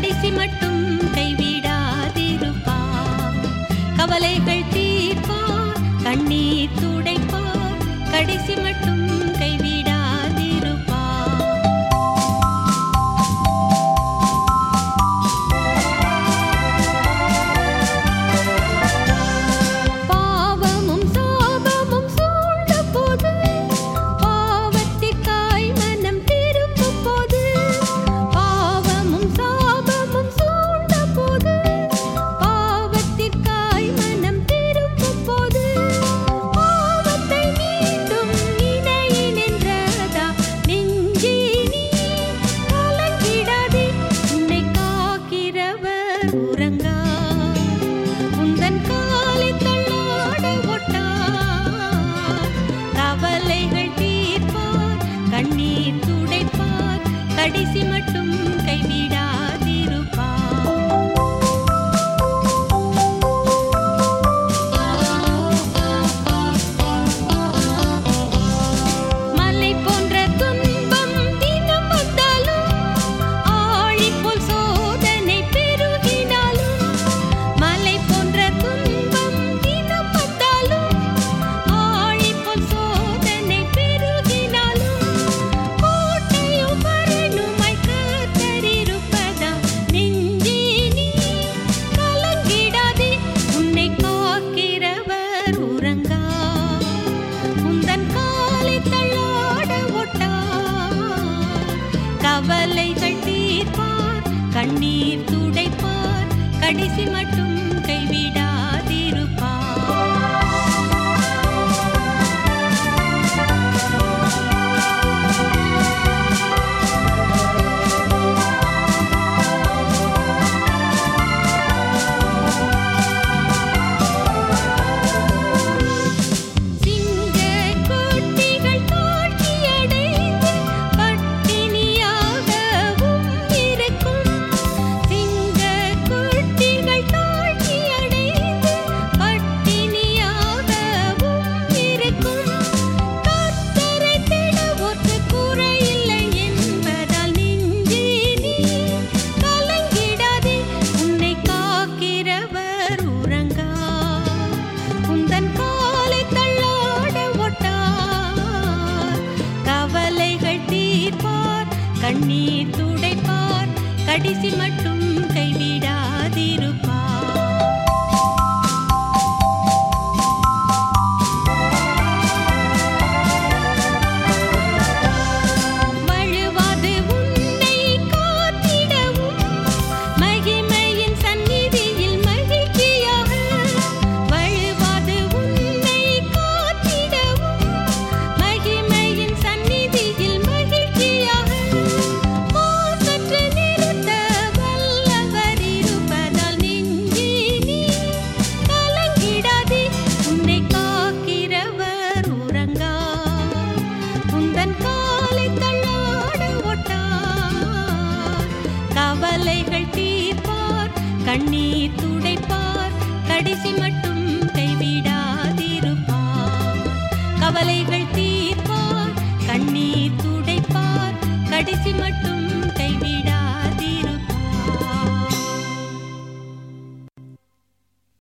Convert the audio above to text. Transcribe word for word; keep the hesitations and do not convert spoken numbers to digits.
கடைசி மட்டும் கைவிடாதிருப்பார். கவலைகள் தீர்ப்பார், கண்ணீர் துடைப்பார், கடைசி மட்டும் கைவிடாதிருப்பார். பாவமும் சாபமும் சூழ்ந்த போது, பாவத்திற்காய் மனம் திரும்பும் போது, பாவமும் சாபமும் சூழ்ந்த போது, பாவத்திற்காய் மனம் திரும்பும் போது, பாவத்தை மீண்டும் நினையே நின்றதா நெஞ்சே நீ கலங்கிடாதே, உன்னை காக்கிறவர் உறங்கார், உந்தன் காலை தள்ளாட ஒட்டார். கவலைகள் தீர்ப்பார், கண்ணீர் துடைப்பார், கடைசி மட்டும் கைவிடாதிருப்பார். மலை போன்ற துன்பம் தினம் வந்தாலும், ஆழி போல் சோதனை பெருகினாலும், மலை போன்ற துன்பம் தினம் வந்தாலும், ஆழி போல் சோதனை பெருகினாலும், கோட்டையும் மரணுமாய் கர்த்தர் இருப்பதா நெஞ்சே நீ கலங்கிடாதே, உன்னை காக்கிறவர் உறங்கார், உந்தன் காலை தள்ளாட ஒட்டார். கவலைகள் தீர்ப்பார், கண்ணீர் துடைப்பார், கடைசி மட்டும் கைவிடாதிருப்பார். சிங்கக் குட்டிகள் தாழ்ச்சியடைந்து பட்டினியாகவும் இருக்கும், சிங்கக் குட்டிகள் தாழ்ச்சியடைந்து பட்டினியாகவும் இருக்கும். கர்த்தரை தேடுவோர்க்கு குறையில்லை என்பதால் நெஞ்சே நீ கலங்கிடாதே, உன்னை காக்கிறவர் உறங்கார், உந்தன் காலை தள்ளாட ஒட்டார். கவலைகள் தீர்ப்பார், கண்ணீர் துடைப்பார், கடைசி மட்டும் கைவிடாதிருப்பார். வழுவாது உன்னை காத்திடவும், மகிமையின் சந்நிதியில் மகிழ்ச்சியாக, வழுவாது உன்னை காத்திடவும், மகிமையின் சந்நிதியில் மகிழ்ச்சியாக, மாசற்று நிறுத்த வல்லவர் இருப்பதால் நெஞ்சே நீ கலங்கிடாதே, உன்னை காக்கிறவர் உறங்கார், உந்தன் காலை தள்ளாட ஒட்டார். கவலைகள் தீர்ப்பார், கண்ணீர் துடைப்பார், கடைசி மட்டும் கைவிடாதிருப்பார். கவலைகள் தீர்ப்பார், கண்ணீர் துடைப்பார், கடைசி மட்டும்